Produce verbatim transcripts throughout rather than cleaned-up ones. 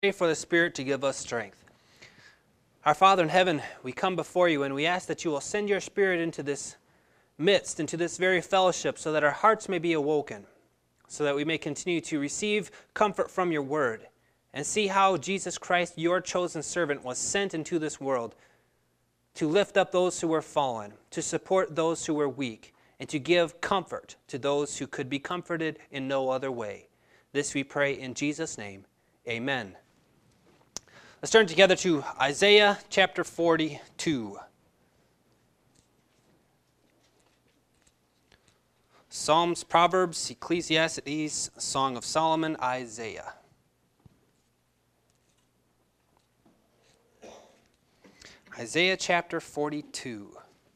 Pray for the Spirit to give us strength. Our Father in heaven, we come before you and we ask that you will send your Spirit into this midst, into this very fellowship, so that our hearts may be awoken, so that we may continue to receive comfort from your word and see how Jesus Christ, your chosen servant, was sent into this world to lift up those who were fallen, to support those who were weak, and to give comfort to those who could be comforted in no other way. This we pray in Jesus' name. Amen. Let's turn together to Isaiah chapter forty-two. Psalms, Proverbs, Ecclesiastes, Song of Solomon, Isaiah. Isaiah chapter forty-two.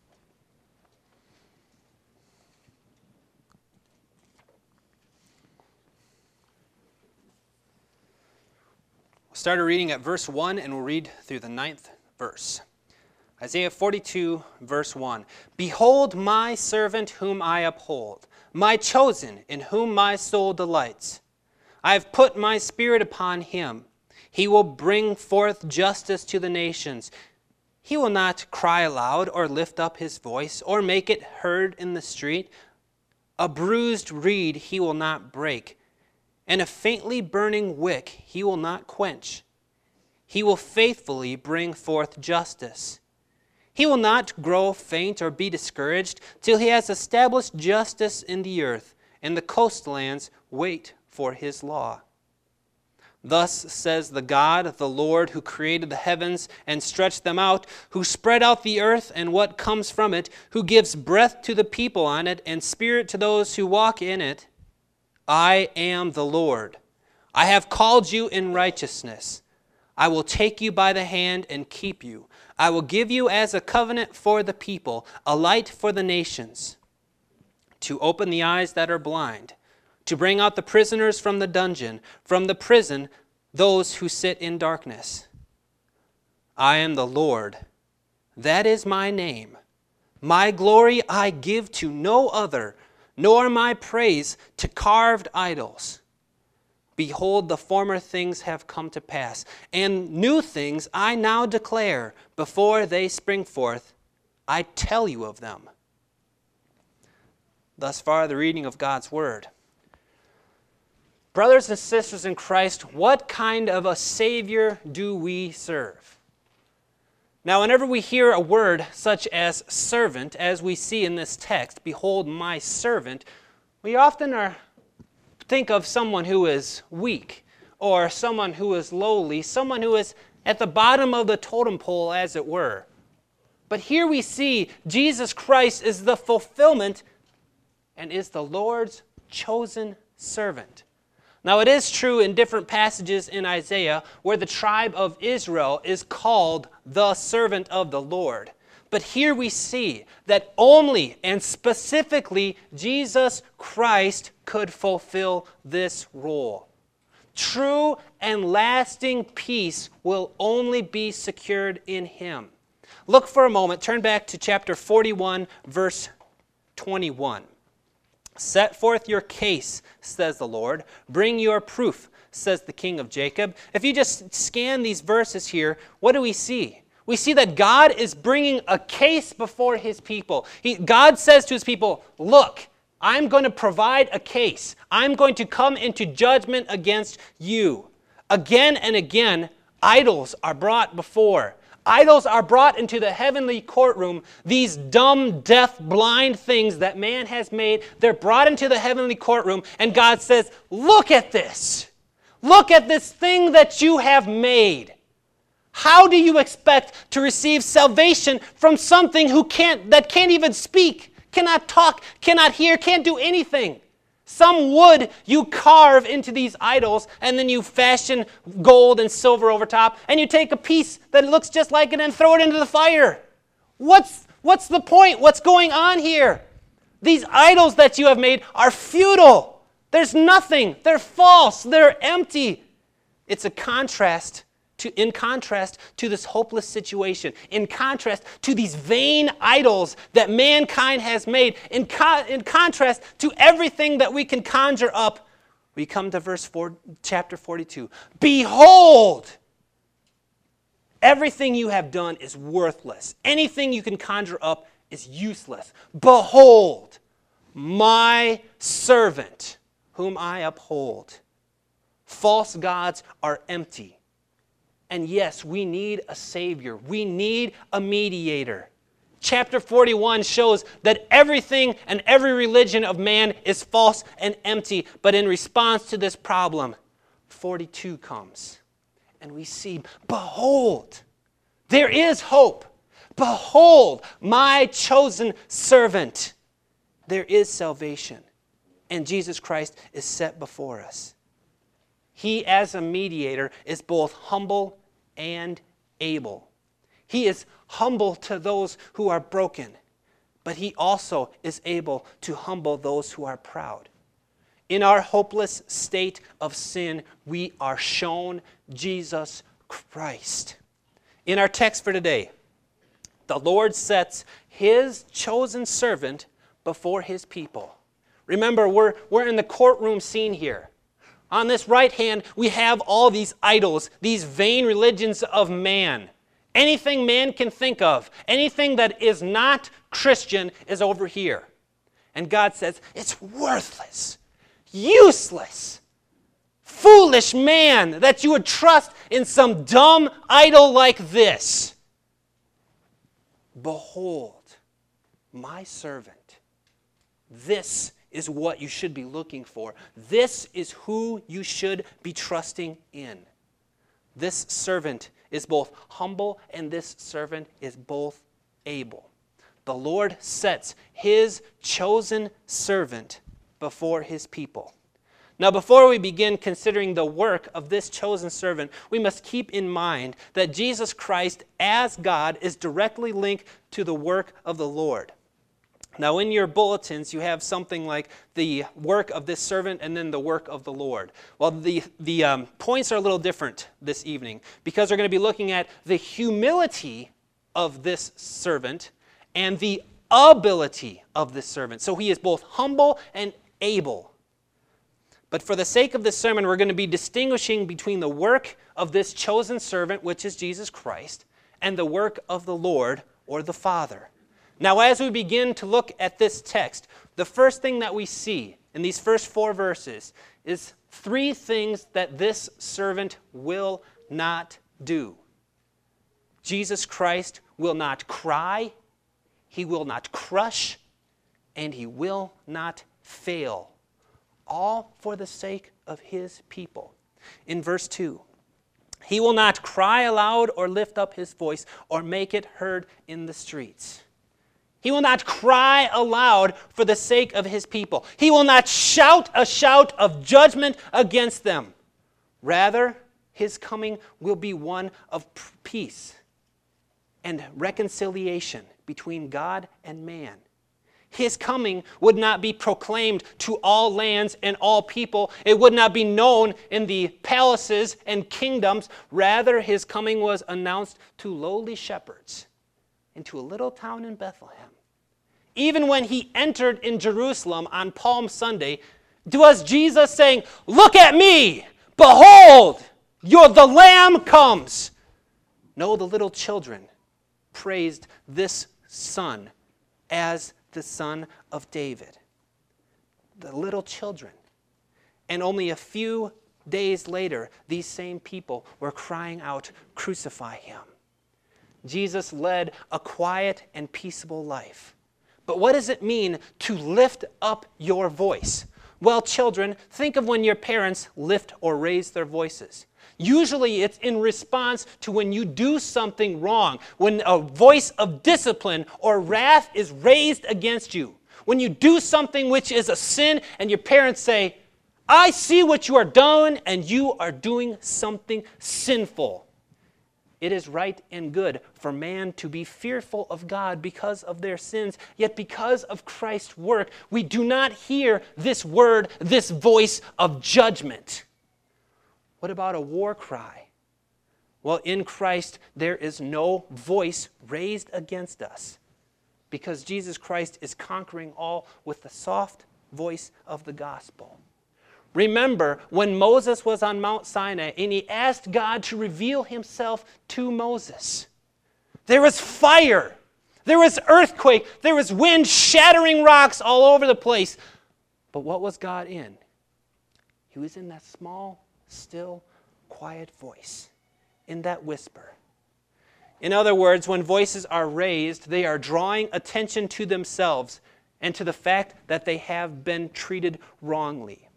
We'll start our reading at verse one and we'll read through the ninth verse. Isaiah forty-two, verse one. Behold my servant whom I uphold, my chosen in whom my soul delights. I have put my spirit upon him. He will bring forth justice to the nations. He will not cry aloud or lift up his voice or make it heard in the street. A bruised reed he will not break, and a faintly burning wick he will not quench. He will faithfully bring forth justice. He will not grow faint or be discouraged till he has established justice in the earth, and the coastlands wait for his law. Thus says the God, the Lord, who created the heavens and stretched them out, who spread out the earth and what comes from it, who gives breath to the people on it and spirit to those who walk in it. I am the Lord. I have called you in righteousness. I will take you by the hand and keep you. I will give you as a covenant for the people, a light for the nations, to open the eyes that are blind, to bring out the prisoners from the dungeon, from the prison, those who sit in darkness. I am the Lord. That is my name. My glory I give to no other, nor my praise to carved idols. Behold, the former things have come to pass, and new things I now declare. Before they spring forth, I tell you of them. Thus far, the reading of God's Word. Brothers and sisters in Christ, what kind of a Savior do we serve? Now, whenever we hear a word such as servant, as we see in this text, behold my servant, we often are, think of someone who is weak, or someone who is lowly, someone who is at the bottom of the totem pole, as it were. But here we see Jesus Christ is the fulfillment and is the Lord's chosen servant. Now, it is true in different passages in Isaiah where the tribe of Israel is called the servant of the Lord. But here we see that only and specifically Jesus Christ could fulfill this role. True and lasting peace will only be secured in Him. Look for a moment, turn back to chapter forty-one, verse twenty-one. Set forth your case, says the Lord. Bring your proof, says the King of Jacob. If you just scan these verses here, what do we see? We see that God is bringing a case before His people. He, God says to His people, look, I'm going to provide a case. I'm going to come into judgment against you. Again and again, idols are brought before. Idols are brought into the heavenly courtroom. These dumb, deaf, blind things that man has made, they're brought into the heavenly courtroom, and God says, look at this. Look at this thing that you have made. How do you expect to receive salvation from something who can't, that can't even speak, cannot talk, cannot hear, can't do anything? Some wood you carve into these idols, and then you fashion gold and silver over top, and you take a piece that looks just like it and throw it into the fire. What's, what's the point? What's going on here? These idols that you have made are futile. There's nothing. They're false. They're empty. It's a contrast To, in contrast to this hopeless situation, in contrast to these vain idols that mankind has made, in, co- in contrast to everything that we can conjure up We come to verse four, chapter forty-two. Behold, everything you have done is worthless. Anything you can conjure up is useless. Behold, my servant, whom I uphold. False gods are empty. And yes, we need a Savior. We need a mediator. Chapter forty-one shows that everything and every religion of man is false and empty. But in response to this problem, forty-two comes. And we see, behold, there is hope. Behold, my chosen servant. There is salvation. And Jesus Christ is set before us. He, as a mediator, is both humble and able. He is humble to those who are broken, but he also is able to humble those who are proud. In our hopeless state of sin, we are shown Jesus Christ. In our text for today, the Lord sets his chosen servant before his people. Remember, we're, we're in the courtroom scene here. On this right hand, we have all these idols, these vain religions of man. Anything man can think of, anything that is not Christian is over here. And God says, it's worthless, useless, foolish man that you would trust in some dumb idol like this. Behold, my servant. This is what you should be looking for. This is who you should be trusting in. This servant is both humble and this servant is both able. The Lord sets his chosen servant before his people. Now, before we begin considering the work of this chosen servant, we must keep in mind that Jesus Christ as God is directly linked to the work of the Lord. Now, in your bulletins, you have something like the work of this servant and then the work of the Lord. Well, the, the um, points are a little different this evening because we're going to be looking at the humility of this servant and the ability of this servant. So he is both humble and able. But for the sake of this sermon, we're going to be distinguishing between the work of this chosen servant, which is Jesus Christ, and the work of the Lord or the Father. Now, as we begin to look at this text, the first thing that we see in these first four verses is three things that this servant will not do. Jesus Christ will not cry, he will not crush, and he will not fail, all for the sake of his people. In verse two, he will not cry aloud or lift up his voice or make it heard in the streets. He will not cry aloud for the sake of his people. He will not shout a shout of judgment against them. Rather, his coming will be one of peace and reconciliation between God and man. His coming would not be proclaimed to all lands and all people. It would not be known in the palaces and kingdoms. Rather, his coming was announced to lowly shepherds into a little town in Bethlehem. Even when he entered in Jerusalem on Palm Sunday, was Jesus saying, "Look at me! Behold, your, the Lamb comes!" No, the little children praised this Son as the Son of David. The little children. And only a few days later, these same people were crying out, "Crucify him." Jesus led a quiet and peaceable life. But what does it mean to lift up your voice? Well, children, think of when your parents lift or raise their voices. Usually it's in response to when you do something wrong, when a voice of discipline or wrath is raised against you. When you do something which is a sin and your parents say, "I see what you are doing and you are doing something sinful." It is right and good for man to be fearful of God because of their sins. Yet because of Christ's work, we do not hear this word, this voice of judgment. What about a war cry? Well, in Christ, there is no voice raised against us because Jesus Christ is conquering all with the soft voice of the gospel. Remember when Moses was on Mount Sinai and he asked God to reveal himself to Moses. There was fire. There was earthquake. There was wind shattering rocks all over the place. But what was God in? He was in that small, still, quiet voice, in that whisper. In other words, when voices are raised, they are drawing attention to themselves and to the fact that they have been treated wrongly.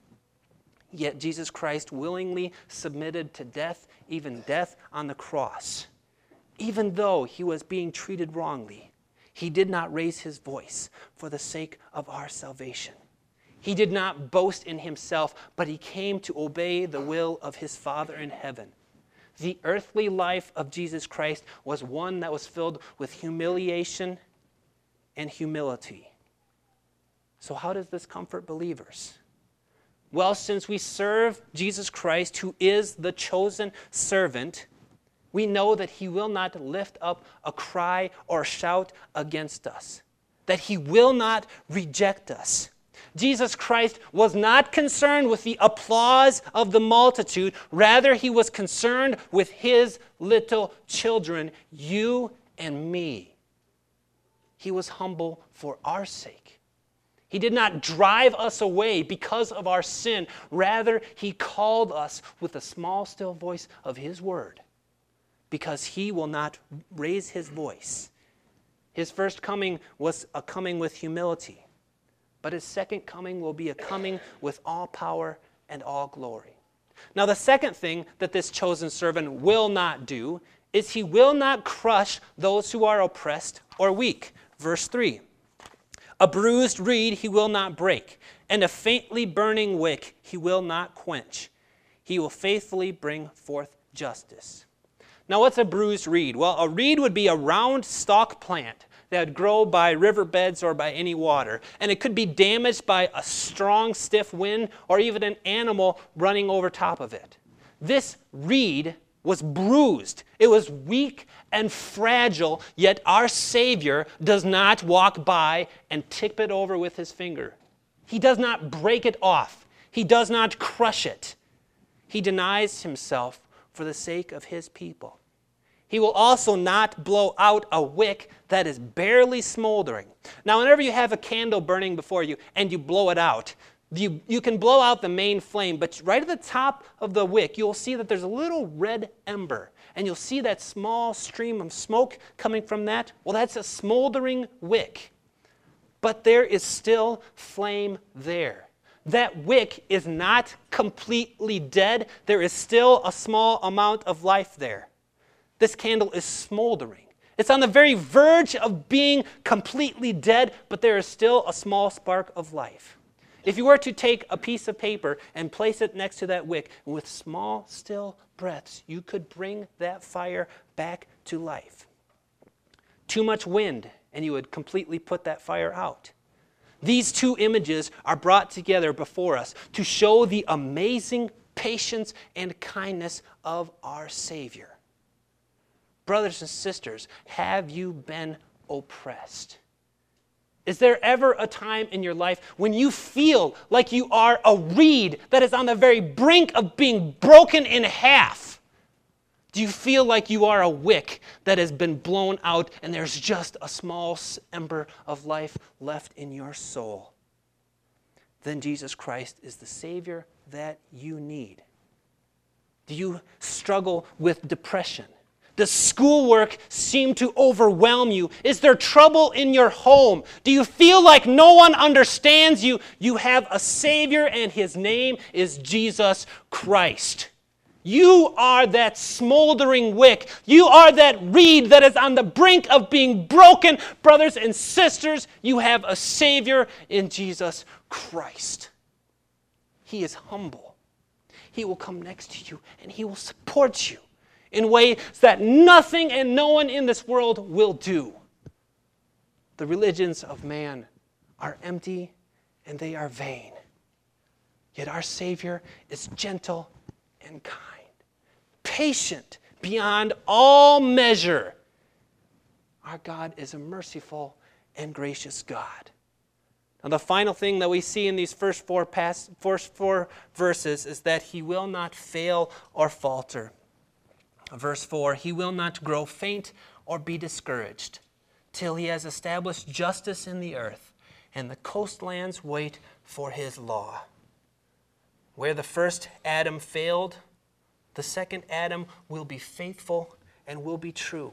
Yet Jesus Christ willingly submitted to death, even death on the cross. Even though he was being treated wrongly, he did not raise his voice for the sake of our salvation. He did not boast in himself, but he came to obey the will of his Father in heaven. The earthly life of Jesus Christ was one that was filled with humiliation and humility. So how does this comfort believers? Well, since we serve Jesus Christ, who is the chosen servant, we know that he will not lift up a cry or shout against us, that he will not reject us. Jesus Christ was not concerned with the applause of the multitude. Rather, he was concerned with his little children, you and me. He was humble for our sake. He did not drive us away because of our sin. Rather, he called us with the small, still voice of his word, because he will not raise his voice. His first coming was a coming with humility. But his second coming will be a coming with all power and all glory. Now, the second thing that this chosen servant will not do is he will not crush those who are oppressed or weak. Verse three, a bruised reed he will not break, and a faintly burning wick he will not quench. He will faithfully bring forth justice. Now, what's a bruised reed? Well, a reed would be a round stalk plant that would grow by riverbeds or by any water. And it could be damaged by a strong, stiff wind or even an animal running over top of it. This reed was bruised. It was weak and fragile, yet our Savior does not walk by and tip it over with his finger. He does not break it off. He does not crush it. He denies himself for the sake of his people. He will also not blow out a wick that is barely smoldering. Now, whenever you have a candle burning before you and you blow it out, you, you can blow out the main flame, but right at the top of the wick, you'll see that there's a little red ember, and you'll see that small stream of smoke coming from that. Well, that's a smoldering wick, but there is still flame there. That wick is not completely dead. There is still a small amount of life there. This candle is smoldering. It's on the very verge of being completely dead, but there is still a small spark of life. If you were to take a piece of paper and place it next to that wick, with small, still breaths, you could bring that fire back to life. Too much wind, and you would completely put that fire out. These two images are brought together before us to show the amazing patience and kindness of our Savior. Brothers and sisters, have you been oppressed? Is there ever a time in your life when you feel like you are a reed that is on the very brink of being broken in half? Do you feel like you are a wick that has been blown out and there's just a small ember of life left in your soul? Then Jesus Christ is the Savior that you need. Do you struggle with depression? Does schoolwork seem to overwhelm you? Is there trouble in your home? Do you feel like no one understands you? You have a Savior, and his name is Jesus Christ. You are that smoldering wick. You are that reed that is on the brink of being broken. Brothers and sisters, you have a Savior in Jesus Christ. He is humble. He will come next to you, and he will support you in ways that nothing and no one in this world will do. The religions of man are empty and they are vain. Yet our Savior is gentle and kind, patient beyond all measure. Our God is a merciful and gracious God. Now, the final thing that we see in these first four, past, first four verses is that he will not fail or falter. Verse four, he will not grow faint or be discouraged till he has established justice in the earth, and the coastlands wait for his law. Where the first Adam failed, the second Adam will be faithful and will be true.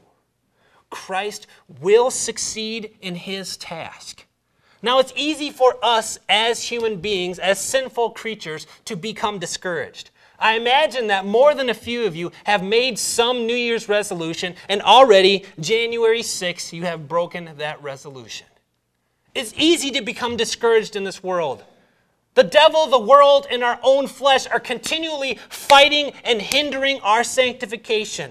Christ will succeed in his task. Now, it's easy for us as human beings, as sinful creatures, to become discouraged. I imagine that more than a few of you have made some New Year's resolution, and already, January sixth, you have broken that resolution. It's easy to become discouraged in this world. The devil, the world, and our own flesh are continually fighting and hindering our sanctification.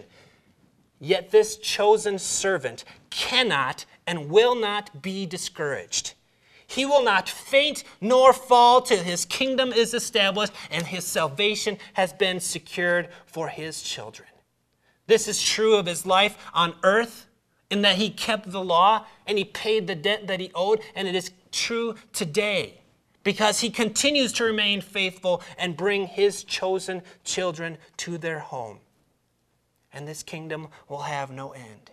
Yet this chosen servant cannot and will not be discouraged. He will not faint nor fall till his kingdom is established and his salvation has been secured for his children. This is true of his life on earth, in that he kept the law and he paid the debt that he owed, and it is true today because he continues to remain faithful and bring his chosen children to their home. And this kingdom will have no end.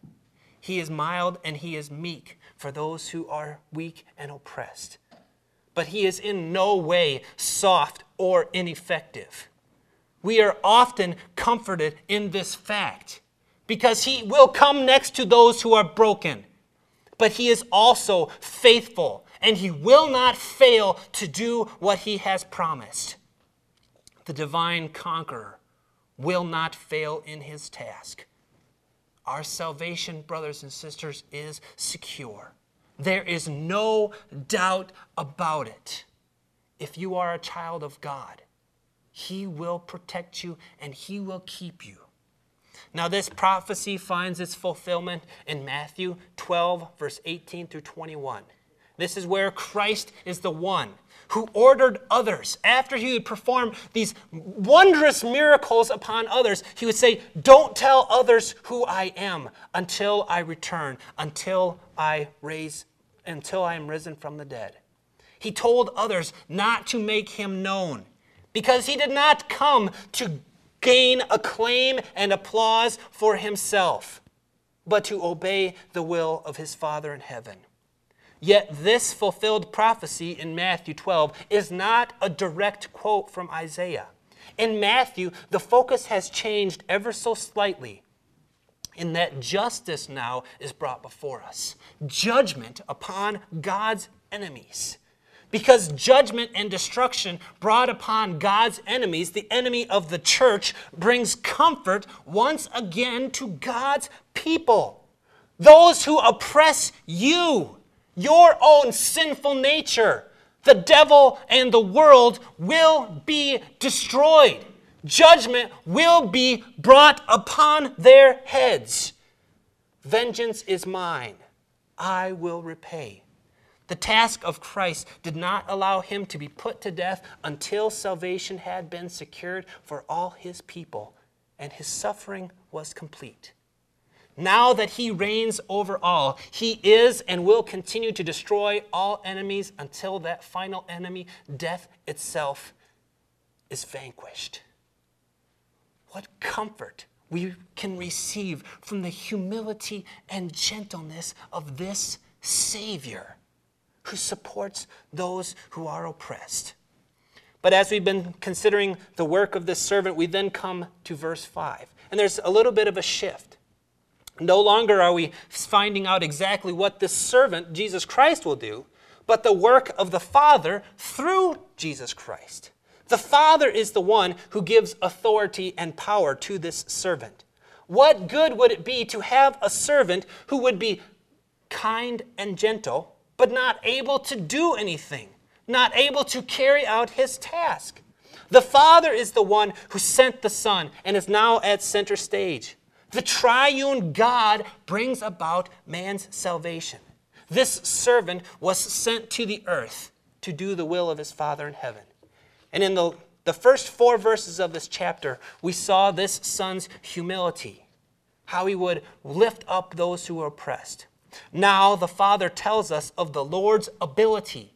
He is mild and he is meek for those who are weak and oppressed. But he is in no way soft or ineffective. We are often comforted in this fact because he will come next to those who are broken. But he is also faithful, and he will not fail to do what he has promised. The divine conqueror will not fail in his task. Our salvation, brothers and sisters, is secure. There is no doubt about it. If you are a child of God, he will protect you and he will keep you. Now, this prophecy finds its fulfillment in Matthew twelve, verse eighteen through twenty-one. This is where Christ is the one who ordered others. After he would perform these wondrous miracles upon others, he would say, "Don't tell others who I am until I return, until I raise, until I am risen from the dead." He told others not to make him known because he did not come to gain acclaim and applause for himself, but to obey the will of his Father in heaven. Yet this fulfilled prophecy in Matthew twelve is not a direct quote from Isaiah. In Matthew, the focus has changed ever so slightly in that justice now is brought before us. Judgment upon God's enemies. Because judgment and destruction brought upon God's enemies, the enemy of the church, brings comfort once again to God's people. Those who oppress you, your own sinful nature, the devil and the world will be destroyed. Judgment will be brought upon their heads. Vengeance is mine. I will repay. The task of Christ did not allow him to be put to death until salvation had been secured for all his people, and his suffering was complete. Now that he reigns over all, he is and will continue to destroy all enemies until that final enemy, death itself, is vanquished. What comfort we can receive from the humility and gentleness of this Savior who supports those who are oppressed. But as we've been considering the work of this servant, we then come to verse five. And there's a little bit of a shift. No longer are we finding out exactly what this servant, Jesus Christ, will do, but the work of the Father through Jesus Christ. The Father is the one who gives authority and power to this servant. What good would it be to have a servant who would be kind and gentle, but not able to do anything, not able to carry out his task? The Father is the one who sent the Son and is now at center stage. The triune God brings about man's salvation. This servant was sent to the earth to do the will of his Father in heaven. And in the, the first four verses of this chapter, we saw this Son's humility, how he would lift up those who were oppressed. Now the Father tells us of the Lord's ability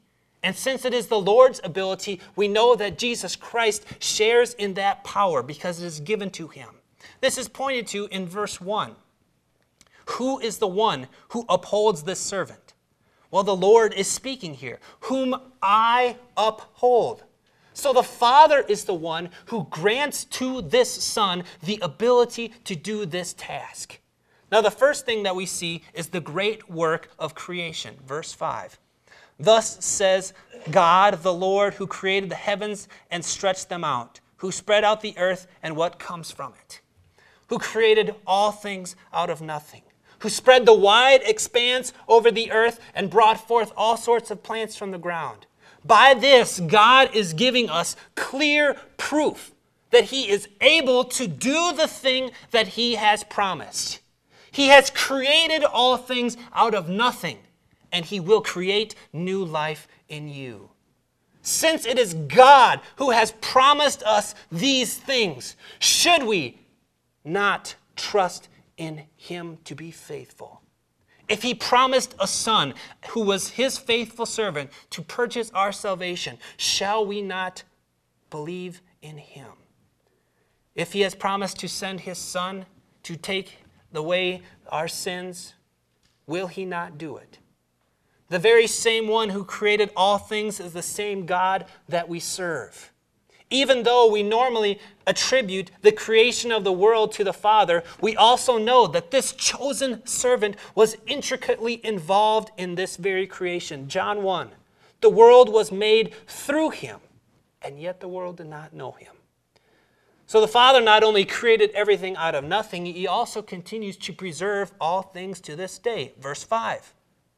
And since it is the Lord's ability, we know that Jesus Christ shares in that power because it is given to him. This is pointed to in verse one. Who is the one who upholds this servant? Well, the Lord is speaking here, whom I uphold. So the Father is the one who grants to this Son the ability to do this task. Now, the first thing that we see is the great work of creation. Verse five. Thus says God, the Lord, who created the heavens and stretched them out, who spread out the earth and what comes from it, who created all things out of nothing, who spread the wide expanse over the earth and brought forth all sorts of plants from the ground. By this, God is giving us clear proof that he is able to do the thing that he has promised. He has created all things out of nothing, and he will create new life in you. Since it is God who has promised us these things, should we not trust in him to be faithful? If he promised a son who was his faithful servant to purchase our salvation, shall we not believe in him? If he has promised to send his son to take away our sins, will he not do it? The very same one who created all things is the same God that we serve. Even though we normally attribute the creation of the world to the Father, we also know that this chosen servant was intricately involved in this very creation. John one, the world was made through him, and yet the world did not know him. So the Father not only created everything out of nothing, he also continues to preserve all things to this day. Verse five.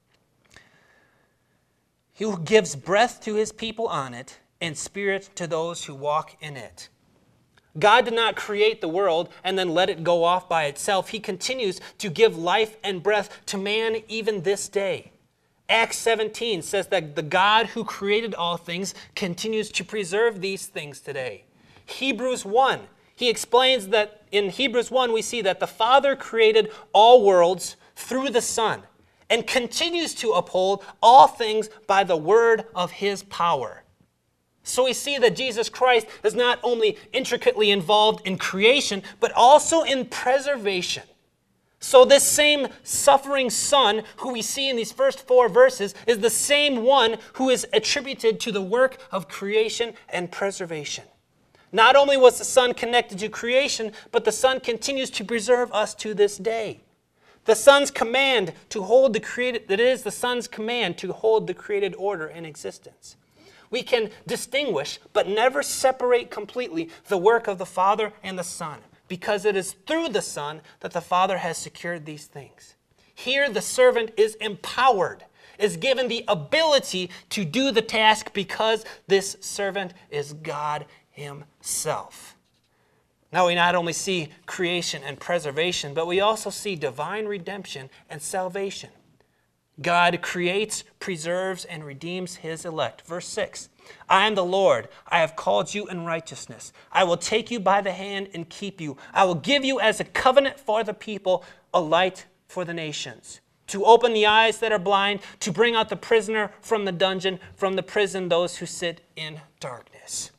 He who gives breath to his people on it, and spirit to those who walk in it. God did not create the world and then let it go off by itself. He continues to give life and breath to man even this day. Acts seventeen says that the God who created all things continues to preserve these things today. Hebrews one, he explains that in Hebrews one we see that the Father created all worlds through the Son and continues to uphold all things by the word of his power. So we see that Jesus Christ is not only intricately involved in creation, but also in preservation. So this same suffering Son, who we see in these first four verses, is the same one who is attributed to the work of creation and preservation. Not only was the Son connected to creation, but the Son continues to preserve us to this day. The Son's command to hold the created, that is the Son's command to hold the created order in existence. We can distinguish, but never separate completely the work of the Father and the Son, because it is through the Son that the Father has secured these things. Here the servant is empowered, is given the ability to do the task because this servant is God himself. Now we not only see creation and preservation, but we also see divine redemption and salvation. God creates, preserves, and redeems his elect. Verse six, I am the Lord. I have called you in righteousness. I will take you by the hand and keep you. I will give you as a covenant for the people, a light for the nations. To open the eyes that are blind, to bring out the prisoner from the dungeon, from the prison those who sit in darkness.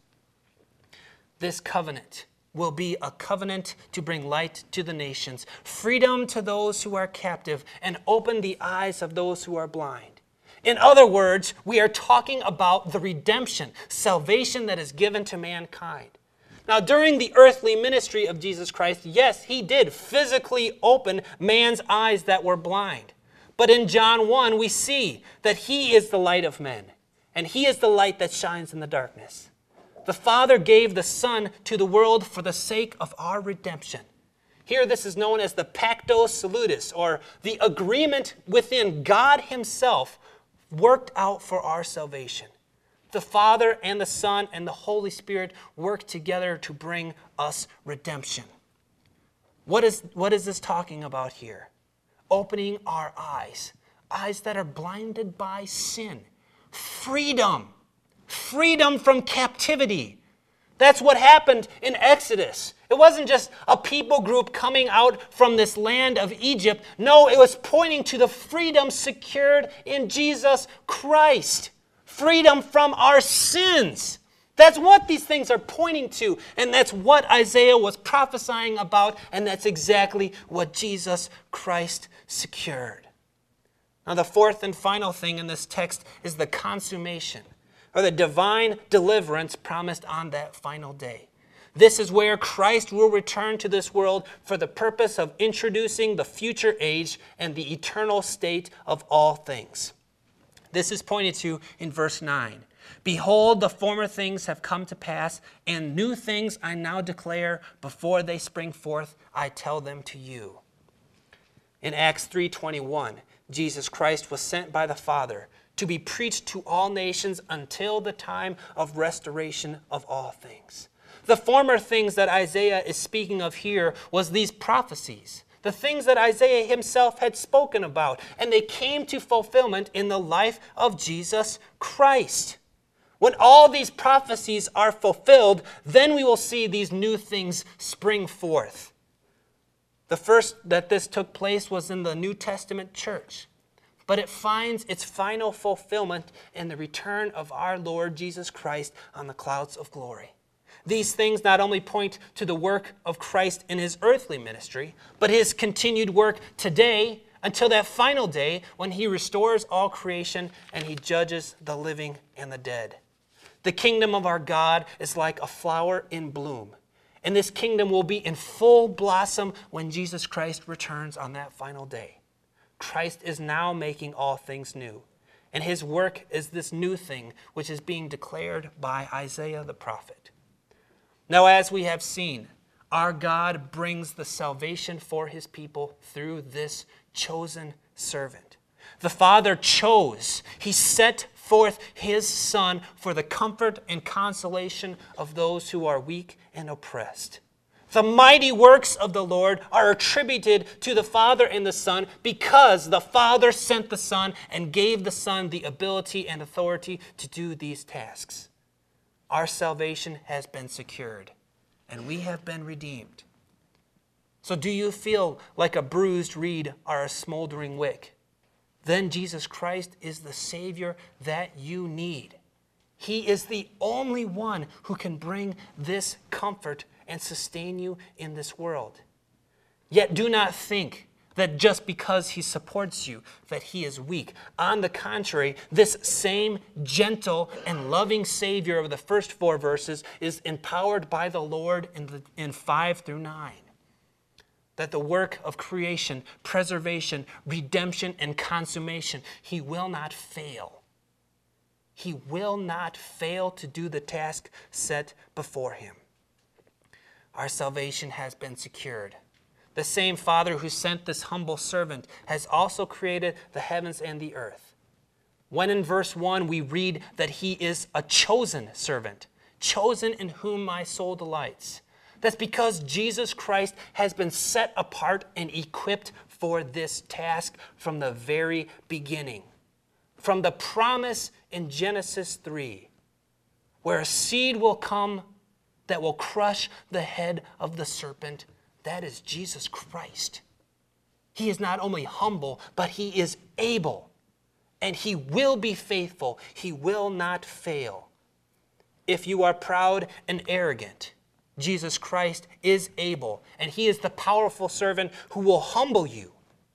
This covenant will be a covenant to bring light to the nations, freedom to those who are captive, and open the eyes of those who are blind. In other words, we are talking about the redemption, salvation that is given to mankind. Now, during the earthly ministry of Jesus Christ, yes, he did physically open man's eyes that were blind. But in John one, we see that he is the light of men, and he is the light that shines in the darkness. The Father gave the Son to the world for the sake of our redemption. Here this is known as the Pactus Salutis, or the agreement within God himself worked out for our salvation. The Father and the Son and the Holy Spirit work together to bring us redemption. What is, what is this talking about here? Opening our eyes, eyes that are blinded by sin. Freedom. Freedom from captivity. That's what happened in Exodus. It wasn't just a people group coming out from this land of Egypt. No, it was pointing to the freedom secured in Jesus Christ. freedom from our sins. That's what these things are pointing to, and that's what Isaiah was prophesying about, and that's exactly what Jesus Christ secured. Now, the fourth and final thing in this text is the consummation, or the divine deliverance promised on that final day. This is where Christ will return to this world for the purpose of introducing the future age and the eternal state of all things. This is pointed to in verse nine. Behold, the former things have come to pass, and new things I now declare. Before they spring forth, I tell them to you. In Acts three twenty-one, Jesus Christ was sent by the Father to be preached to all nations until the time of restoration of all things. The former things that Isaiah is speaking of here was these prophecies, the things that Isaiah himself had spoken about, and they came to fulfillment in the life of Jesus Christ. When all these prophecies are fulfilled, then we will see these new things spring forth. The first that this took place was in the New Testament church, but it finds its final fulfillment in the return of our Lord Jesus Christ on the clouds of glory. These things not only point to the work of Christ in his earthly ministry, but his continued work today until that final day when he restores all creation and he judges the living and the dead. The kingdom of our God is like a flower in bloom, and this kingdom will be in full blossom when Jesus Christ returns on that final day. Christ is now making all things new, and his work is this new thing which is being declared by Isaiah the prophet. Now, as we have seen, our God brings the salvation for his people through this chosen servant. The Father chose, he set forth his Son for the comfort and consolation of those who are weak and oppressed. The mighty works of the Lord are attributed to the Father and the Son because the Father sent the Son and gave the Son the ability and authority to do these tasks. Our salvation has been secured, and we have been redeemed. So do you feel like a bruised reed or a smoldering wick? Then Jesus Christ is the Savior that you need. He is the only one who can bring this comfort and sustain you in this world. Yet do not think that just because he supports you, that he is weak. On the contrary, this same gentle and loving Savior of the first four verses is empowered by the Lord in, the, in five through nine. That the work of creation, preservation, redemption, and consummation, he will not fail. He will not fail to do the task set before him. Our salvation has been secured. The same Father who sent this humble servant has also created the heavens and the earth. When in verse one we read that he is a chosen servant, chosen in whom my soul delights. That's because Jesus Christ has been set apart and equipped for this task from the very beginning. From the promise in Genesis three, where a seed will come that will crush the head of the serpent. That is Jesus Christ. He is not only humble, but he is able. And he will be faithful. He will not fail. If you are proud and arrogant, Jesus Christ is able. And he is the powerful servant who will humble you.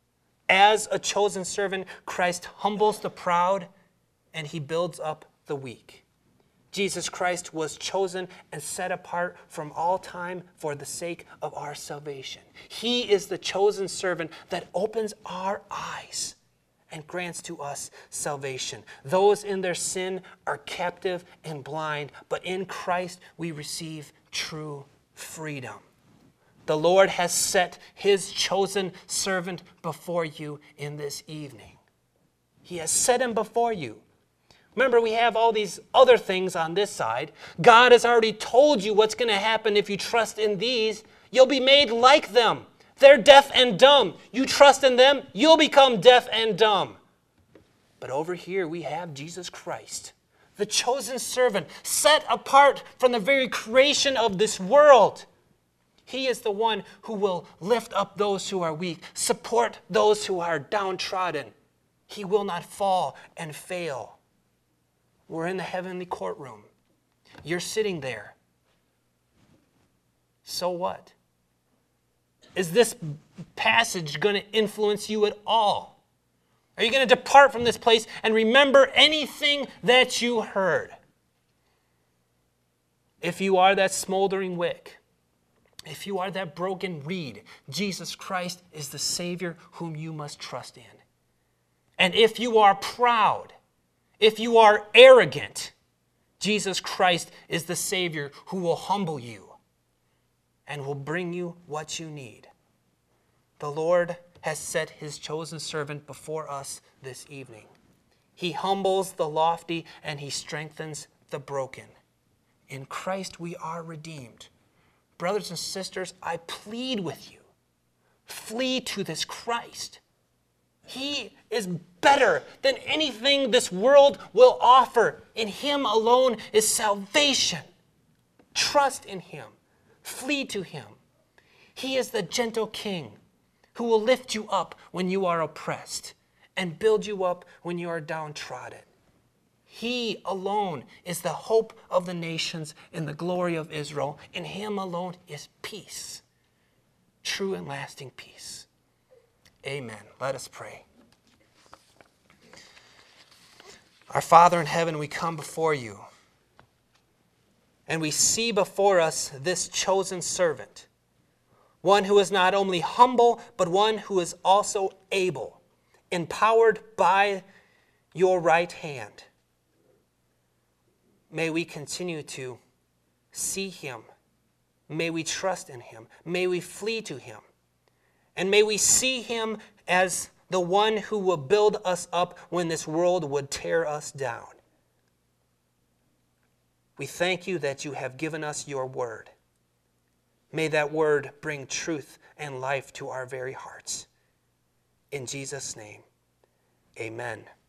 As a chosen servant, Christ humbles the proud and he builds up the weak. Jesus Christ was chosen and set apart from all time for the sake of our salvation. He is the chosen servant that opens our eyes and grants to us salvation. Those in their sin are captive and blind, but in Christ we receive true freedom. The Lord has set his chosen servant before you in this evening. He has set him before you. Remember, we have all these other things on this side. God has already told you what's going to happen if you trust in these. You'll be made like them. They're deaf and dumb. You trust in them, you'll become deaf and dumb. But over here we have Jesus Christ, the chosen servant, set apart from the very creation of this world. He is the one who will lift up those who are weak, support those who are downtrodden. He will not fall and fail. We're in the heavenly courtroom. You're sitting there. So what? Is this passage going to influence you at all? Are you going to depart from this place and remember anything that you heard? If you are that smoldering wick, if you are that broken reed, Jesus Christ is the Savior whom you must trust in. And if you are proud, if you are arrogant, Jesus Christ is the Savior who will humble you and will bring you what you need. The Lord has set his chosen servant before us this evening. He humbles the lofty and he strengthens the broken. In Christ we are redeemed. Brothers and sisters, I plead with you, flee to this Christ. He is better than anything this world will offer. In him alone is salvation. Trust in him. Flee to him. He is the gentle king who will lift you up when you are oppressed and build you up when you are downtrodden. He alone is the hope of the nations and the glory of Israel. In him alone is peace, true and lasting peace. Amen. Let us pray. Our Father in heaven, we come before you, and we see before us this chosen servant, one who is not only humble, but one who is also able, empowered by your right hand. May we continue to see him. May we trust in him. May we flee to him. And may we see him as the one who will build us up when this world would tear us down. We thank you that you have given us your word. May that word bring truth and life to our very hearts. In Jesus' name, amen.